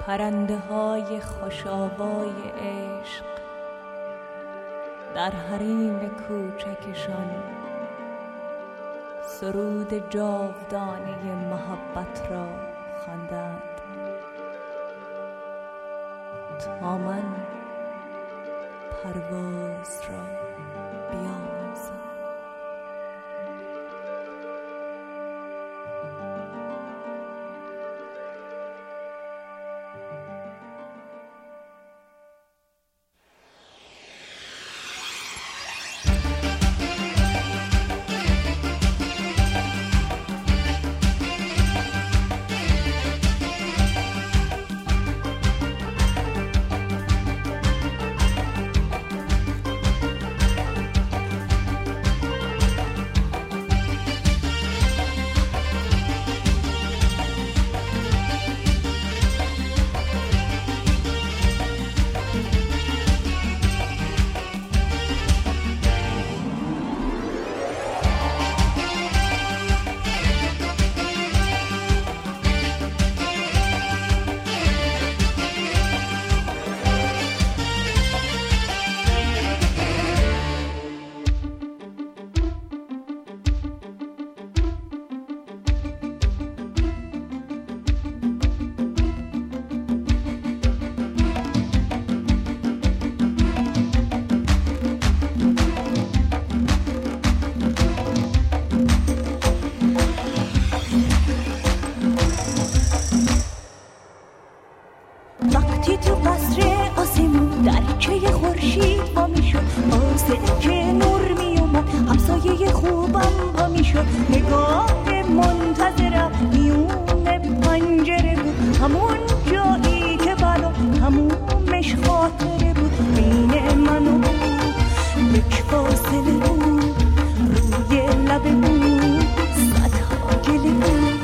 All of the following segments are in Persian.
پرنده های خوش‌آوای عشق در حریم کوچکشان سرود جاودانه محبت را خواندند تا من پرواز را بیاموزم. وقتی تو قصر آسمون درچه خورشید وا میشد، آسه که نور میومد همسایه خوبم پا میشد، نگاه منتظرم میون پنجره بود، همون جایی که بالا تمومش خاطره بود، بین من و یک فاصله بود، روی لب بود صدها گله بود.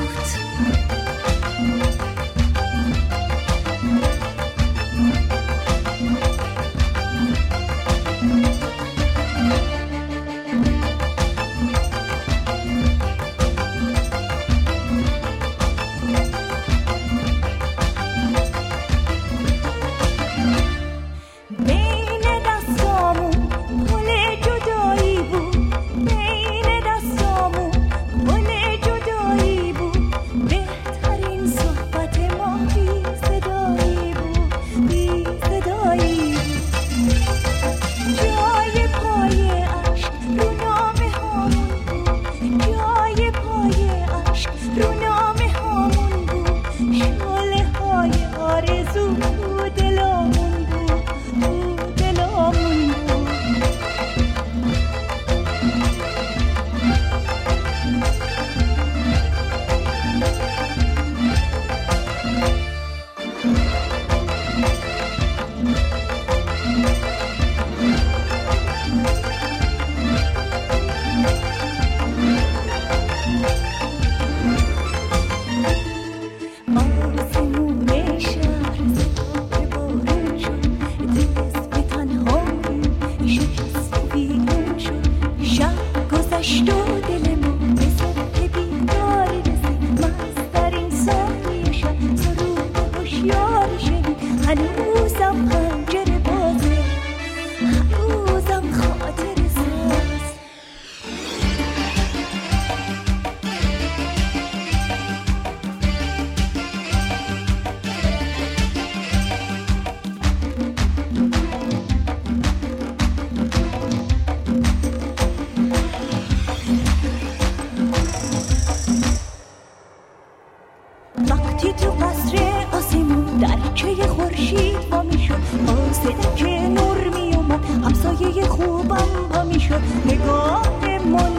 وقتی تو قصر آسمون درچه خورشید وا میشد، آسه که نور میومد همسایه خوبم پا میشد، نگاه